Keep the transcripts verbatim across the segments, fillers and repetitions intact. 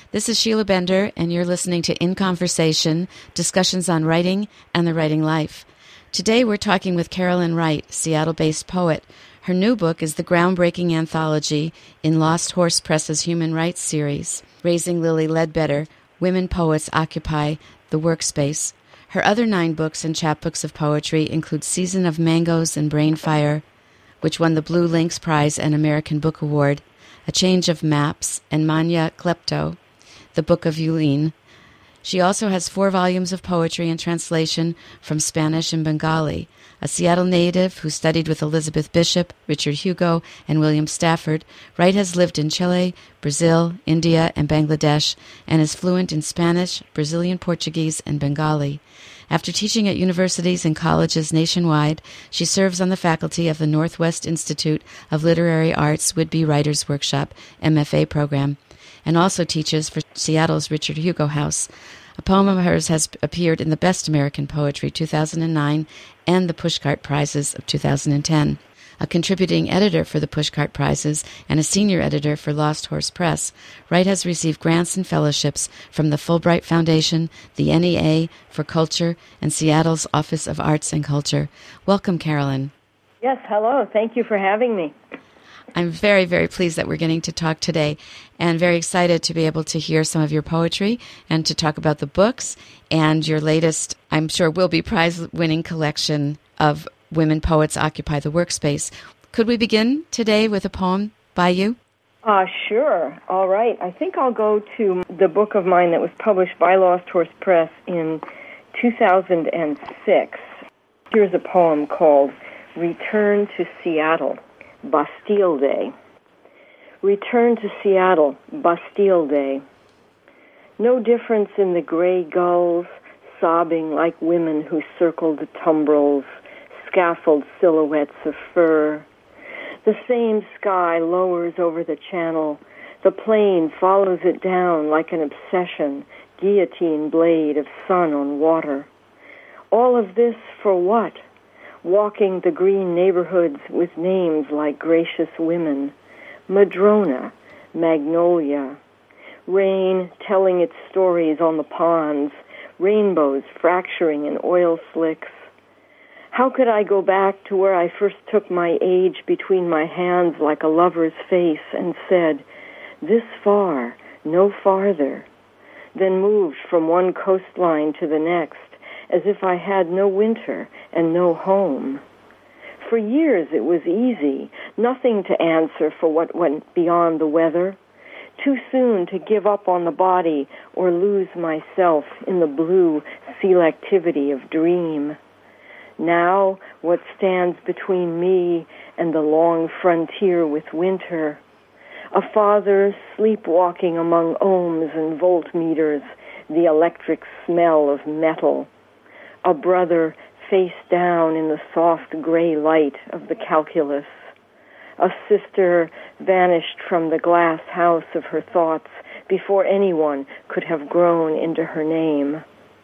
This is Sheila Bender, and you're listening to In Conversation, discussions on writing and the writing life. Today we're talking with Carolyn Wright, Seattle-based poet. Her new book is the groundbreaking anthology in Lost Horse Press's Human Rights series, Raising Lily Ledbetter, Women Poets Occupy the Workspace. Her other nine books and chapbooks of poetry include Season of Mangoes and Brainfire, which won the Blue Lynx Prize and American Book Award, A Change of Maps, and Manya Klepto, The Book of Yulin. She also has four volumes of poetry in translation from Spanish and Bengali. A Seattle native who studied with Elizabeth Bishop, Richard Hugo, and William Stafford, Wright has lived in Chile, Brazil, India, and Bangladesh, and is fluent in Spanish, Brazilian Portuguese, and Bengali. After teaching at universities and colleges nationwide, she serves on the faculty of the Northwest Institute of Literary Arts Would-Be Writers Workshop M F A program, and also teaches for Seattle's Richard Hugo House. A poem of hers has appeared in the Best American Poetry two thousand nine and the Pushcart Prizes of two thousand ten. A contributing editor for the Pushcart Prizes and a senior editor for Lost Horse Press, Wright has received grants and fellowships from the Fulbright Foundation, the N E A for Culture, and Seattle's Office of Arts and Culture. Welcome, Carolyn. Yes, hello. Thank you for having me. I'm very, very pleased that we're getting to talk today and very excited to be able to hear some of your poetry and to talk about the books and your latest, I'm sure will be prize-winning collection of Women Poets Occupy the Workspace. Could we begin today with a poem by you? Uh, sure. All right. I think I'll go to the book of mine that was published by Lost Horse Press in two thousand six. Here's a poem called Return to Seattle. Bastille Day. Return to Seattle, Bastille Day. No difference in the gray gulls sobbing like women who circle the tumbrils, scaffold silhouettes of fur. The same sky lowers over the channel. The plane follows it down like an obsession, guillotine blade of sun on water. All of this for what? Walking the green neighborhoods with names like gracious women, Madrona, Magnolia, rain telling its stories on the ponds, rainbows fracturing in oil slicks. How could I go back to where I first took my age between my hands like a lover's face and said, this far, no farther, then moved from one coastline to the next, as if I had no winter and no home. For years it was easy, nothing to answer for what went beyond the weather, too soon to give up on the body or lose myself in the blue selectivity of dream. Now, what stands between me and the long frontier with winter? A father sleepwalking among ohms and voltmeters, the electric smell of metal. A brother face down in the soft gray light of the calculus. A sister vanished from the glass house of her thoughts before anyone could have grown into her name.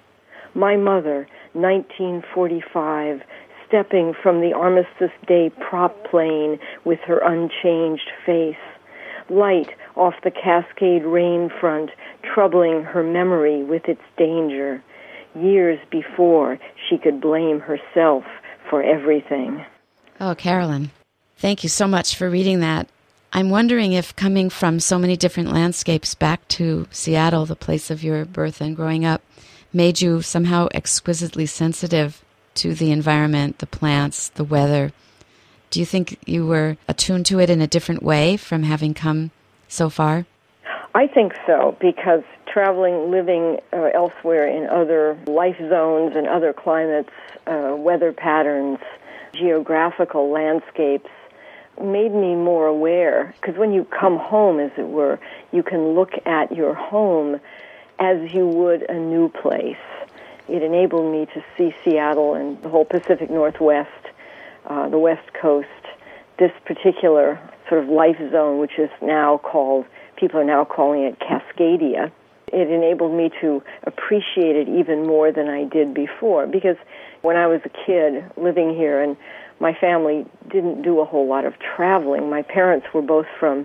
My mother, nineteen forty-five, stepping from the Armistice Day prop plane with her unchanged face. Light off the Cascade rain front, troubling her memory with its danger. Years before she could blame herself for everything. Oh, Carolyn, thank you so much for reading that. I'm wondering if coming from so many different landscapes back to Seattle, the place of your birth and growing up, made you somehow exquisitely sensitive to the environment, the plants, the weather. Do you think you were attuned to it in a different way from having come so far? I think so, because traveling, living uh, elsewhere in other life zones and other climates, uh, weather patterns, geographical landscapes, made me more aware. Because when you come home, as it were, you can look at your home as you would a new place. It enabled me to see Seattle and the whole Pacific Northwest, uh, the West Coast, this particular sort of life zone, which is now called, people are now calling it Cascadia. It enabled me to appreciate it even more than I did before, because when I was a kid living here and my family didn't do a whole lot of traveling, my parents were both from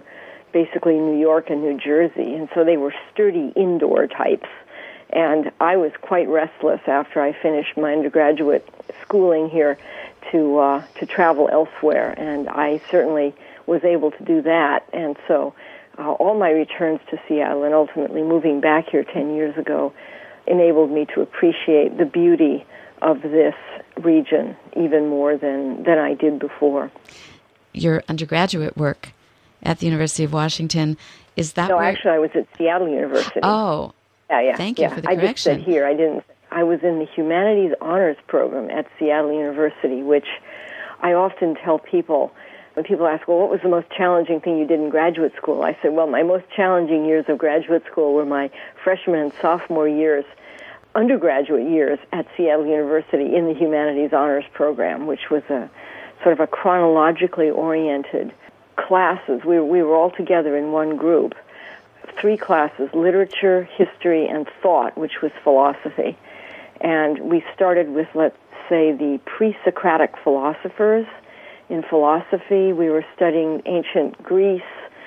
basically New York and New Jersey, and so they were sturdy indoor types. And I was quite restless after I finished my undergraduate schooling here to uh, to travel elsewhere, and I certainly was able to do that. And so uh, all my returns to Seattle and ultimately moving back here ten years ago enabled me to appreciate the beauty of this region even more than, than I did before. Your undergraduate work at the University of Washington, is that No, where... actually I was at Seattle University. Oh, yeah, yeah. Thank you yeah. for the I correction. just said here, I didn't. I was in the Humanities Honors Program at Seattle University, which I often tell people, when people ask, well, what was the most challenging thing you did in graduate school? I said, well, my most challenging years of graduate school were my freshman and sophomore years, undergraduate years at Seattle University in the Humanities Honors Program, which was a sort of a chronologically oriented classes. We, we were all together in one group. Three classes, literature, history, and thought, which was philosophy. And we started with, let's say, the pre-Socratic philosophers. In philosophy, we were studying ancient Greece,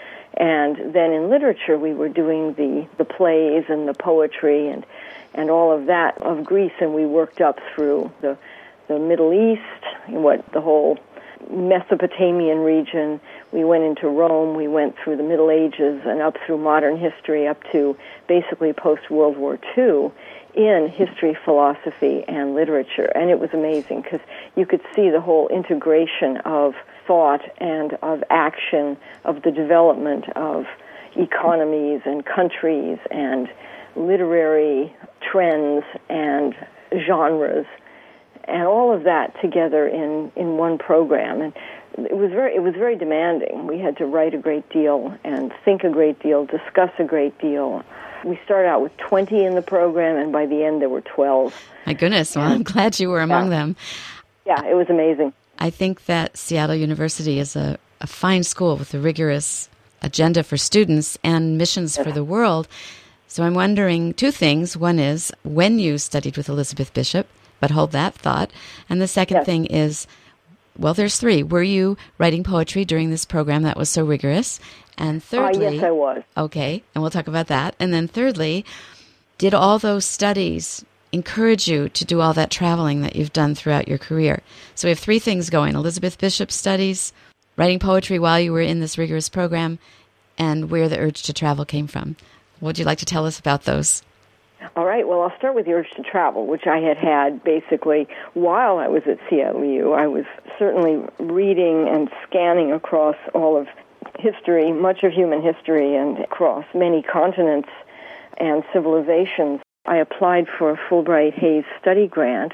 and then in literature, we were doing the, the plays and the poetry and, and all of that of Greece, and we worked up through the, the Middle East, what the whole Mesopotamian region. We went into Rome, we went through the Middle Ages and up through modern history up to basically post-World War Two in history, philosophy, and literature. And it was amazing because you could see the whole integration of thought and of action, of the development of economies and countries and literary trends and genres, and all of that together in, in one program. And it was very it was very demanding. We had to write a great deal and think a great deal, discuss a great deal. We started out with twenty in the program, and by the end there were twelve. My goodness, well, I'm glad you were among yeah. them. Yeah, it was amazing. I think that Seattle University is a, a fine school with a rigorous agenda for students and missions yes. for the world. So I'm wondering two things. One is when you studied with Elizabeth Bishop, but hold that thought. And the second yes. thing is, well, there's three. Were you writing poetry during this program that was so rigorous? And thirdly... Uh, yes, I was. Okay, and we'll talk about that. And then thirdly, did all those studies encourage you to do all that traveling that you've done throughout your career? So we have three things going: Elizabeth Bishop studies, writing poetry while you were in this rigorous program, and where the urge to travel came from. Would you like to tell us about those? All right, well, I'll start with the urge to travel, which I had had basically while I was at C L U. I was certainly reading and scanning across all of history, much of human history, and across many continents and civilizations. I applied for a Fulbright Hays study grant.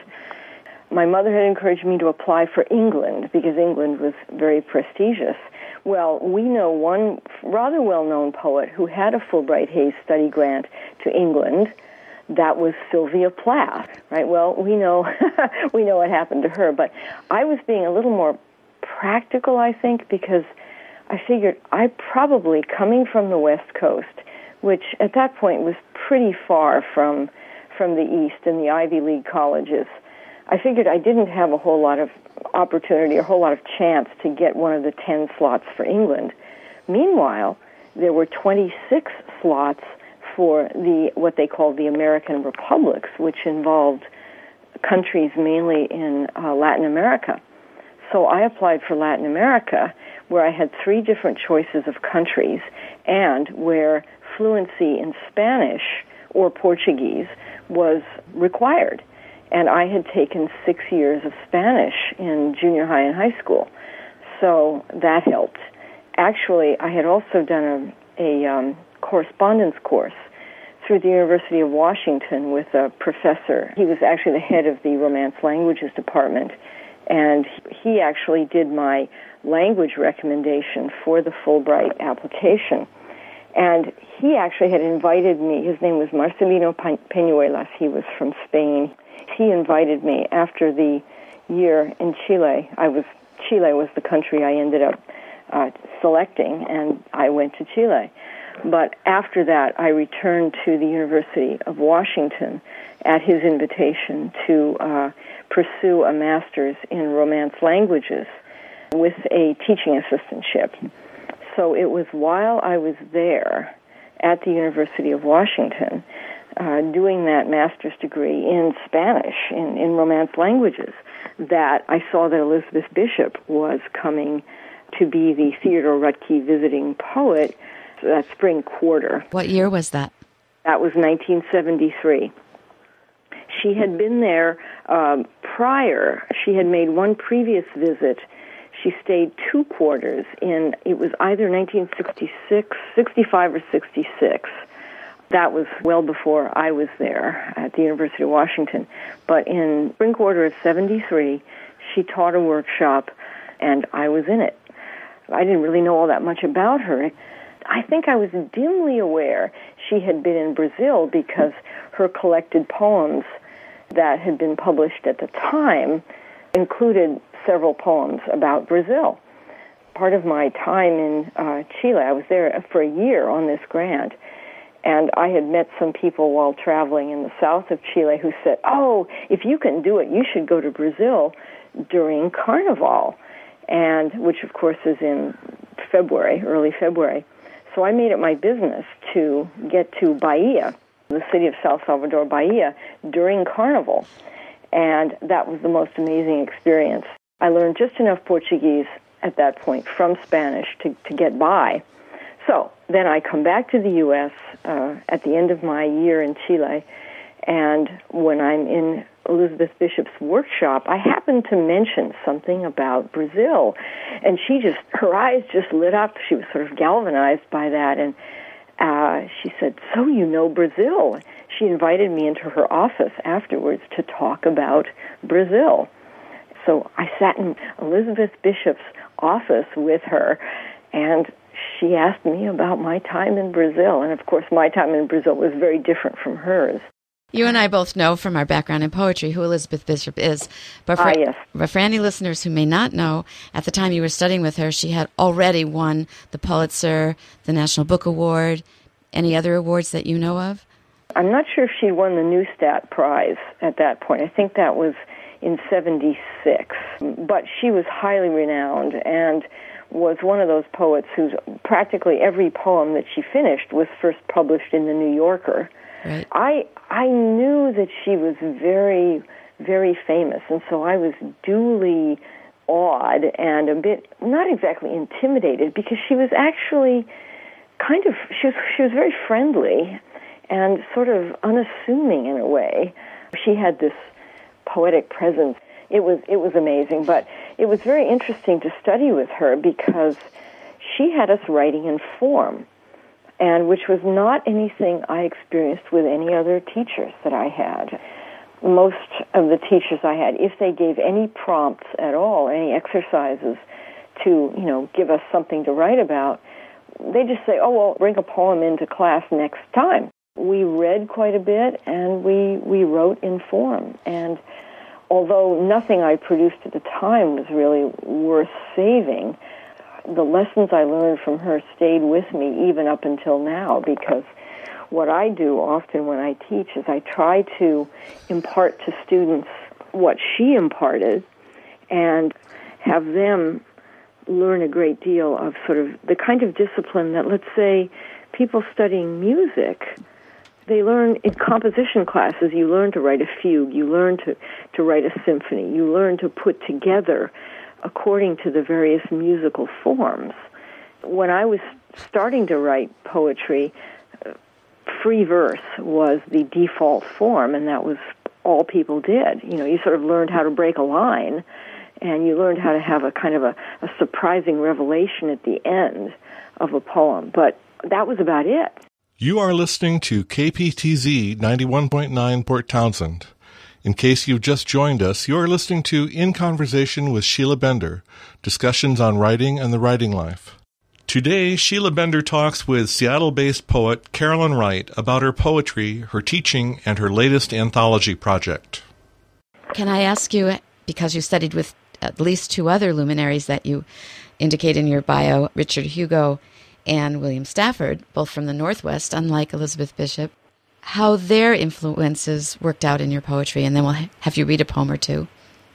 My mother had encouraged me to apply for England because England was very prestigious. Well, we know one rather well-known poet who had a Fulbright Hays study grant to England. That was Sylvia Plath, right? Well, we know we know what happened to her, but I was being a little more practical, I think, because I figured I probably, coming from the West Coast, which at that point was pretty far from from the East and the Ivy League colleges, I figured I didn't have a whole lot of opportunity, a whole lot of chance to get one of the ten slots for England. Meanwhile, there were twenty-six slots for the what they called the American Republics, which involved countries mainly in uh, Latin America. So I applied for Latin America, where I had three different choices of countries, and where fluency in Spanish or Portuguese was required. And I had taken six years of Spanish in junior high and high school, so that helped. Actually, I had also done a, a um, correspondence course through the University of Washington with a professor. He was actually the head of the Romance Languages department, and he actually did my language recommendation for the Fulbright application. And he actually had invited me. His name was Marcelino Peñuelas. He was from Spain. He invited me after the year in Chile. I was Chile was the country I ended up uh, selecting, and I went to Chile. But after that, I returned to the University of Washington at his invitation to uh, pursue a master's in Romance languages with a teaching assistantship. So it was while I was there at the University of Washington uh, doing that master's degree in Spanish, in, in Romance languages, that I saw that Elizabeth Bishop was coming to be the Theodore Rutke visiting poet that spring quarter. What year was that? That was nineteen seventy-three. She had been there um, prior. She had made one previous visit. She stayed two quarters in, it was either nineteen sixty-six, sixty-five or sixty-six. That was well before I was there at the University of Washington. But in spring quarter of seventy-three, she taught a workshop, and I was in it. I didn't really know all that much about her. I think I was dimly aware she had been in Brazil because her collected poems that had been published at the time included several poems about Brazil. Part of my time in uh, Chile, I was there for a year on this grant, and I had met some people while traveling in the south of Chile who said, oh, if you can do it, you should go to Brazil during Carnival, and which, of course, is in February, early February. So I made it my business to get to Bahia, the city of Sao Salvador, Bahia, during Carnival. And that was the most amazing experience. I learned just enough Portuguese at that point from Spanish to, to get by. So then I come back to the U S uh, at the end of my year in Chile, and when I'm in Elizabeth Bishop's workshop, I happened to mention something about Brazil, and she just, her eyes just lit up. She was sort of galvanized by that, and uh, she said, so you know Brazil. She invited me into her office afterwards to talk about Brazil. So I sat in Elizabeth Bishop's office with her, and she asked me about my time in Brazil, and of course my time in Brazil was very different from hers. You and I both know from our background in poetry who Elizabeth Bishop is. But for, ah, yes. but for any listeners who may not know, at the time you were studying with her, she had already won the Pulitzer, the National Book Award. Any other awards that you know of? I'm not sure if she won the Neustadt Prize at that point. I think that was in seventy-six. But she was highly renowned and was one of those poets whose practically every poem that she finished was first published in the New Yorker. Right. I I knew that she was very, very famous, and so I was duly awed and a bit, not exactly intimidated, because she was actually kind of, she was, she was very friendly and sort of unassuming in a way. She had this poetic presence. It was it was amazing, but it was very interesting to study with her because she had us writing in form, and which was not anything I experienced with any other teachers that I had. Most of the teachers I had, if they gave any prompts at all, any exercises to, you know, give us something to write about, they just say, oh, well, bring a poem into class next time. We read quite a bit, and we, we wrote in form. And although nothing I produced at the time was really worth saving, the lessons I learned from her stayed with me even up until now, because what I do often when I teach is I try to impart to students what she imparted and have them learn a great deal of sort of the kind of discipline that, let's say, people studying music, they learn in composition classes. You learn to write a fugue, you learn to, to write a symphony, you learn to put together according to the various musical forms. When I was starting to write poetry, free verse was the default form, and that was all people did. You know, you sort of learned how to break a line, and you learned how to have a kind of a, a surprising revelation at the end of a poem. But that was about it. You are listening to K P T Z ninety-one point nine Port Townsend. In case you've just joined us, you are listening to In Conversation with Sheila Bender, discussions on writing and the writing life. Today, Sheila Bender talks with Seattle-based poet Carolyn Wright about her poetry, her teaching, and her latest anthology project. Can I ask you, because you studied with at least two other luminaries that you indicate in your bio, Richard Hugo and William Stafford, both from the Northwest, unlike Elizabeth Bishop, how their influences worked out in your poetry, and then we'll have you read a poem or two.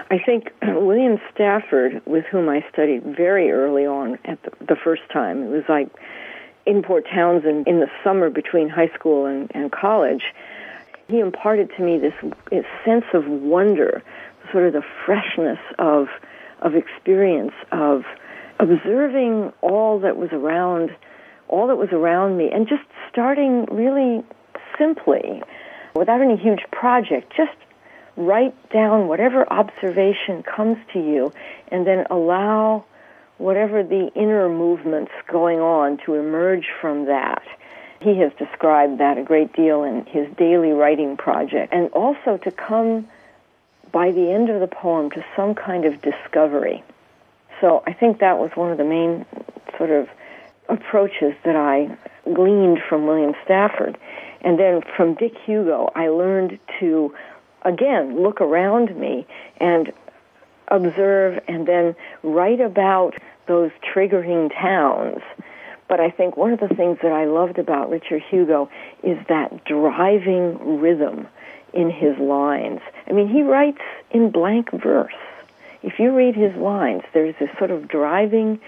I think William Stafford, with whom I studied very early on at the, the first time, it was like in Port Townsend in the summer between high school and, and college, he imparted to me this, this sense of wonder, sort of the freshness of of experience, of observing all that was around, all that was around me, and just starting really simply, without any huge project, just write down whatever observation comes to you, and then allow whatever the inner movements going on to emerge from that. He has described that a great deal in his daily writing project, and also to come by the end of the poem to some kind of discovery. So I think that was one of the main sort of approaches that I gleaned from William Stafford. And then from Dick Hugo, I learned to, again, look around me and observe and then write about those triggering towns. But I think one of the things that I loved about Richard Hugo is that driving rhythm in his lines. I mean, he writes in blank verse. If you read his lines, there's this sort of driving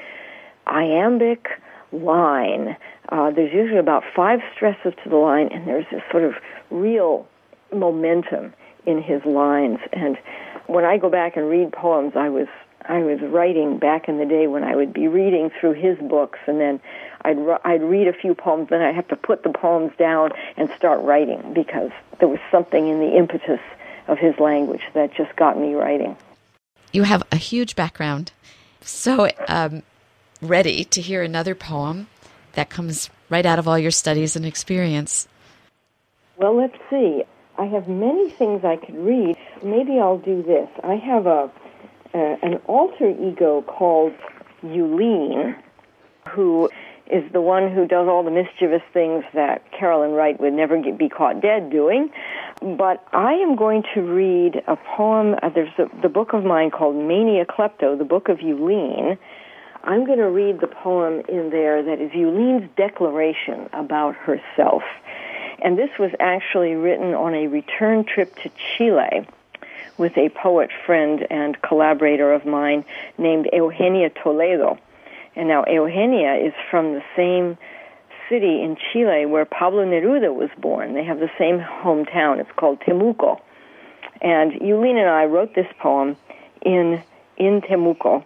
iambic line. Uh, there's usually about five stresses to the line, and there's this sort of real momentum in his lines. And when I go back and read poems, I was I was writing back in the day when I would be reading through his books, and then I'd I'd read a few poems, then I'd have to put the poems down and start writing, because there was something in the impetus of his language that just got me writing. You have a huge background, so um, ready to hear another poem that comes right out of all your studies and experience. Well, let's see. I have many things I could read. Maybe I'll do this. I have a uh, an alter ego called Eugene, who is the one who does all the mischievous things that Carolyn Wright would never get, be caught dead doing. But I am going to read a poem. Uh, there's a, the book of mine called Mania Klepto, the Book of Eugene. I'm going to read the poem in there that is Eulene's declaration about herself. And this was actually written on a return trip to Chile with a poet friend and collaborator of mine named Eugenia Toledo. And now Eugenia is from the same city in Chile where Pablo Neruda was born. They have the same hometown. It's called Temuco. And Eugene and I wrote this poem in in Temuco.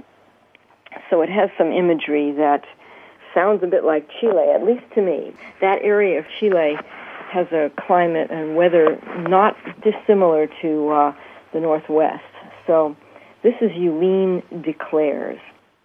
So it has some imagery that sounds a bit like Chile, at least to me. That area of Chile has a climate and weather not dissimilar to uh, the Northwest. So this is Eugene Declares.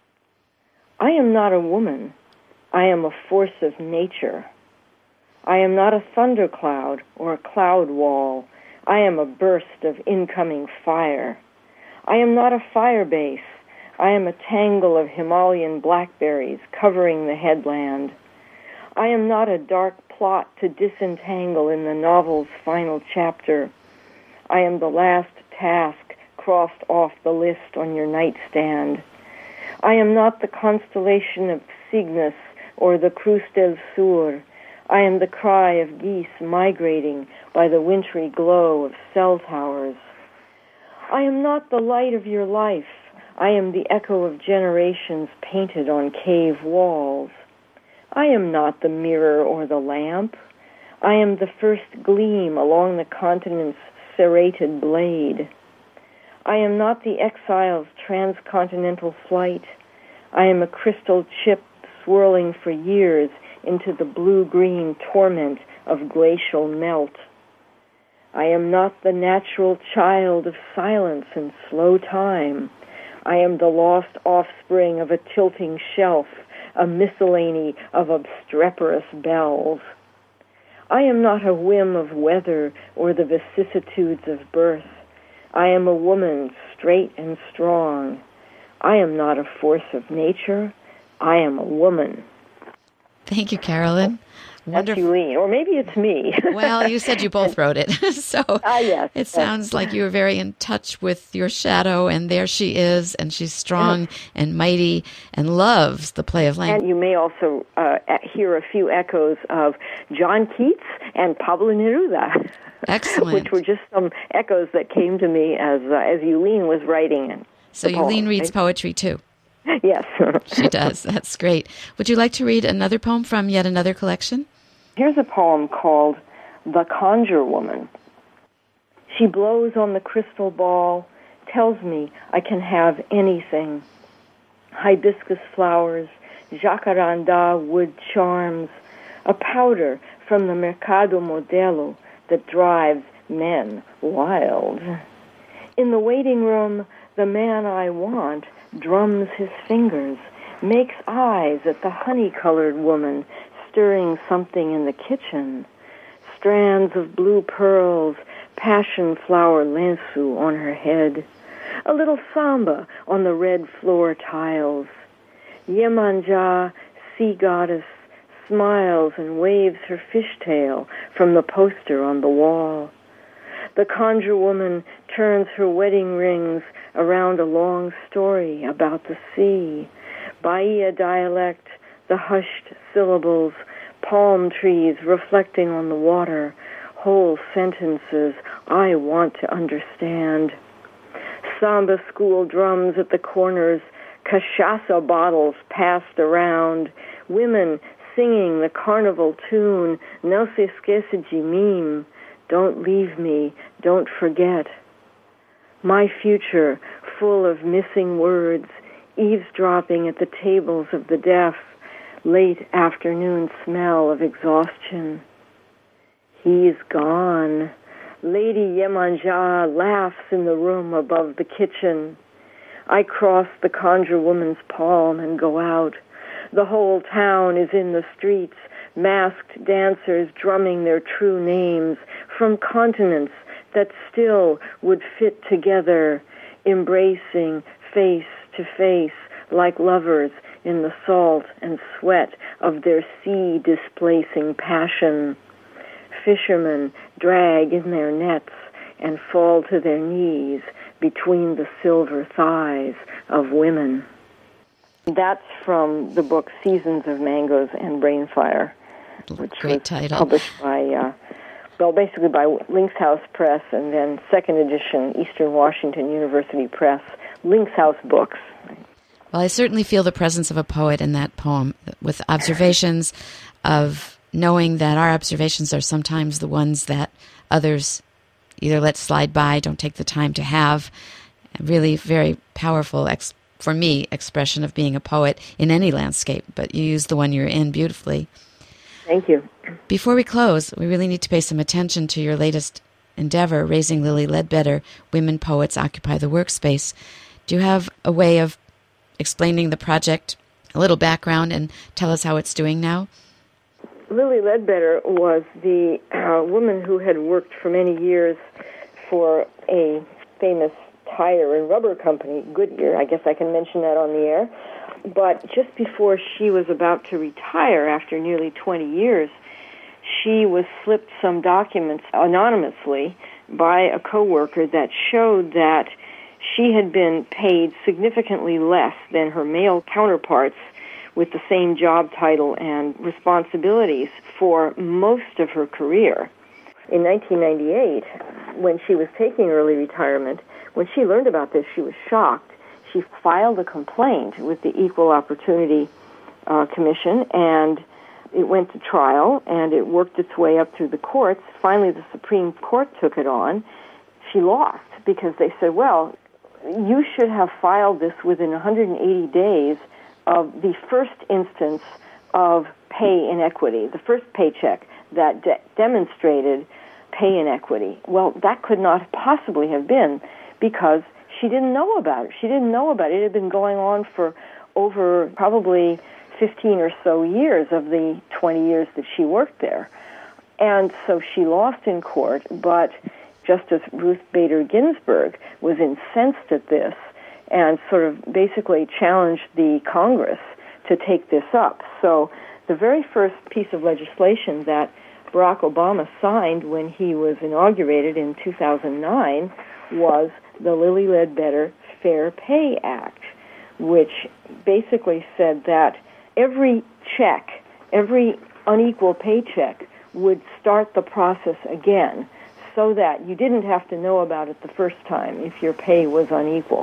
I am not a woman. I am a force of nature. I am not a thundercloud or a cloud wall. I am a burst of incoming fire. I am not a fire base. I am a tangle of Himalayan blackberries covering the headland. I am not a dark plot to disentangle in the novel's final chapter. I am the last task crossed off the list on your nightstand. I am not the constellation of Cygnus or the Cruz del Sur. I am the cry of geese migrating by the wintry glow of cell towers. I am not the light of your life. I am the echo of generations painted on cave walls. I am not the mirror or the lamp. I am the first gleam along the continent's serrated blade. I am not the exile's transcontinental flight. I am a crystal chip swirling for years into the blue-green torment of glacial melt. I am not the natural child of silence and slow time. I am the lost offspring of a tilting shelf, a miscellany of obstreperous bells. I am not a whim of weather or the vicissitudes of birth. I am a woman straight and strong. I am not a force of nature. I am a woman. Thank you, Carolyn. Wonderful. That's Euleen, or maybe it's me. Well, you said you both wrote it, so ah, yes, it sounds yes. like you were very in touch with your shadow, and there she is, and she's strong yes. and mighty and loves the play of language. And you may also uh, hear a few echoes of John Keats and Pablo Neruda. Excellent. Which were just some echoes that came to me as uh, as Euleen was writing it. So Euleen reads poetry too. Yes. She does. That's great. Would you like to read another poem from yet another collection? Here's a poem called The Conjure Woman. She blows on the crystal ball, tells me I can have anything. Hibiscus flowers, jacaranda wood charms, a powder from the Mercado Modelo that drives men wild. In the waiting room, the man I want drums his fingers, makes eyes at the honey-colored woman stirring something in the kitchen. Strands of blue pearls, passion flower lensu on her head. A little samba on the red floor tiles. Yemanja, sea goddess, smiles and waves her fishtail from the poster on the wall. The conjure woman turns her wedding rings around a long story about the sea. Bahia dialect, the hushed syllables, palm trees reflecting on the water, whole sentences I want to understand. Samba school drums at the corners, cachaça bottles passed around, women singing the carnival tune, Não se esqueça de mim, don't leave me, don't forget. My future, full of missing words, eavesdropping at the tables of the deaf, late afternoon smell of exhaustion. He's gone. Lady Yemanja laughs in the room above the kitchen. I cross the conjure woman's palm and go out. The whole town is in the streets, masked dancers drumming their true names from continents that still would fit together, embracing face to face like lovers in the salt and sweat of their sea-displacing passion. Fishermen drag in their nets and fall to their knees between the silver thighs of women. That's from the book Seasons of Mangoes and Brainfire, which Great was title. published by, uh, well, basically by Links House Press, and then second edition, Eastern Washington University Press, Links House Books. Well, I certainly feel the presence of a poet in that poem, with observations of knowing that our observations are sometimes the ones that others either let slide by, don't take the time to have. Really very powerful, ex- for me, expression of being a poet in any landscape, but you use the one you're in beautifully. Thank you. Before we close, we really need to pay some attention to your latest endeavor, Raising Lily Ledbetter, Women Poets Occupy the Workspace. Do you have a way of explaining the project, a little background, and tell us how it's doing now? Lily Ledbetter was the uh, woman who had worked for many years for a famous tire and rubber company, Goodyear. I guess I can mention that on the air. But just before she was about to retire after nearly twenty years, she was slipped some documents anonymously by a coworker that showed that she had been paid significantly less than her male counterparts with the same job title and responsibilities for most of her career. In nineteen ninety-eight, when she was taking early retirement, when she learned about this, she was shocked. She filed a complaint with the Equal Opportunity uh, Commission, and it went to trial, and it worked its way up through the courts. Finally, the Supreme Court took it on. She lost because they said, well, you should have filed this within one hundred eighty days of the first instance of pay inequity, the first paycheck that de- demonstrated pay inequity. Well, that could not possibly have been because she didn't know about it. She didn't know about it. It had been going on for over probably fifteen or so years of the twenty years that she worked there. And so she lost in court, but Justice Ruth Bader Ginsburg was incensed at this and sort of basically challenged the Congress to take this up. So the very first piece of legislation that Barack Obama signed when he was inaugurated in two thousand nine was the Lilly Ledbetter Fair Pay Act, which basically said that every check, every unequal paycheck would start the process again so that you didn't have to know about it the first time if your pay was unequal.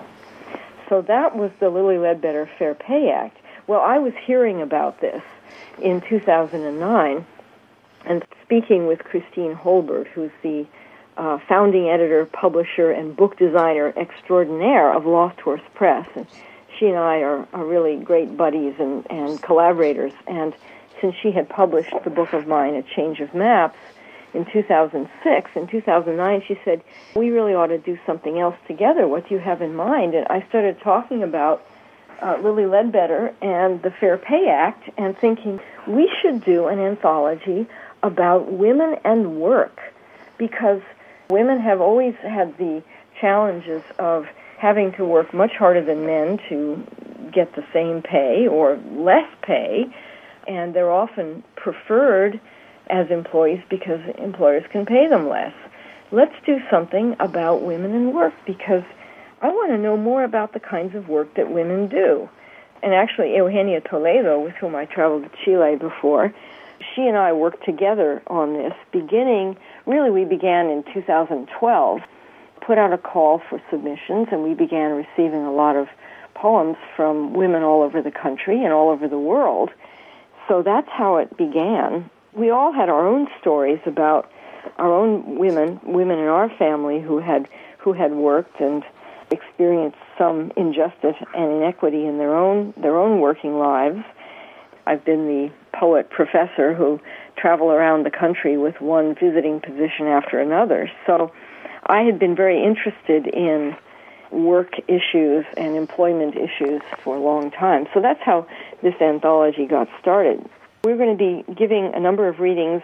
So that was the Lilly Ledbetter Fair Pay Act. Well, I was hearing about this in two thousand nine and speaking with Christine Holbert, who's the uh, founding editor, publisher, and book designer extraordinaire of Lost Horse Press. And she and I are, are really great buddies and, and collaborators. And since she had published the book of mine, A Change of Maps, in two thousand six, in two thousand nine, she said, we really ought to do something else together. What do you have in mind? And I started talking about uh, Lilly Ledbetter and the Fair Pay Act and thinking we should do an anthology about women and work, because women have always had the challenges of having to work much harder than men to get the same pay or less pay, and they're often preferred as employees because employers can pay them less. Let's do something about women and work, because I want to know more about the kinds of work that women do. And actually, Eugenia Toledo, with whom I traveled to Chile before, she and I worked together on this, beginning, really we began in two thousand twelve, put out a call for submissions, and we began receiving a lot of poems from women all over the country and all over the world. So that's how it began. We all had our own stories about our own women, women in our family who had who had worked and experienced some injustice and inequity in their own their own working lives. I've been the poet professor who travel around the country with one visiting position after another. So I had been very interested in work issues and employment issues for a long time. So that's how this anthology got started. We're going to be giving a number of readings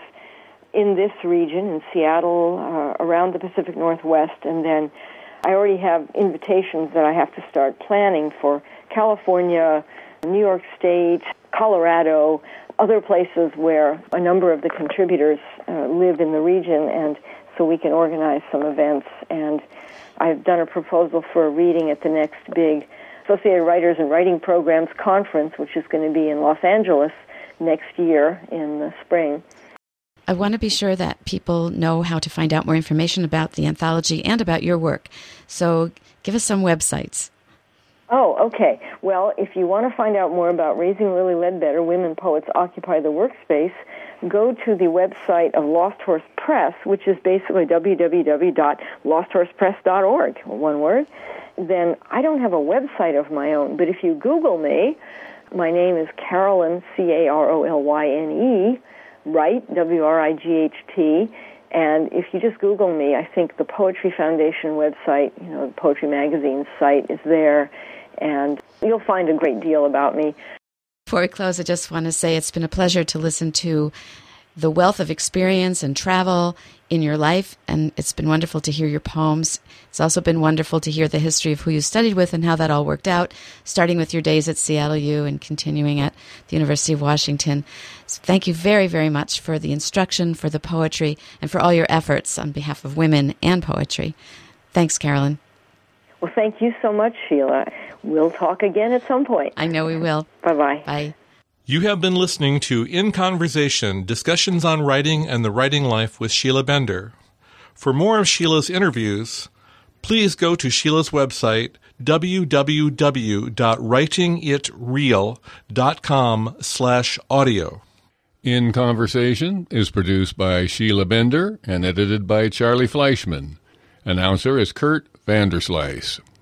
in this region, in Seattle, uh, around the Pacific Northwest, and then I already have invitations that I have to start planning for California, New York State, Colorado, other places where a number of the contributors uh, live in the region, and so we can organize some events. And I've done a proposal for a reading at the next big Associated Writers and Writing Programs conference, which is going to be in Los Angeles next year in the spring. I want to be sure that people know how to find out more information about the anthology and about your work. So give us some websites. Oh, okay. Well, if you want to find out more about Raising Lilly Ledbetter, Women Poets Occupy the Workspace, go to the website of Lost Horse Press, which is basically w w w dot lost horse press dot org, one word. Then I don't have a website of my own, but if you Google me, my name is Carolyn, C A R O L Y N E, Wright, W R I G H T, and if you just Google me, I think the Poetry Foundation website, you know, the Poetry Magazine site is there, and you'll find a great deal about me. Before we close, I just want to say it's been a pleasure to listen to the wealth of experience and travel in your life, and it's been wonderful to hear your poems. It's also been wonderful to hear the history of who you studied with and how that all worked out, starting with your days at Seattle U and continuing at the University of Washington. So thank you very, very much for the instruction, for the poetry, and for all your efforts on behalf of women and poetry. Thanks, Carolyn. Well, thank you so much, Sheila. We'll talk again at some point. I know we will. Bye-bye. Bye. You have been listening to In Conversation, Discussions on Writing and the Writing Life with Sheila Bender. For more of Sheila's interviews, please go to Sheila's website, w w w dot writing it real dot com slash audio. In Conversation is produced by Sheila Bender and edited by Charlie Fleischman. Announcer is Kurt Vanderslice.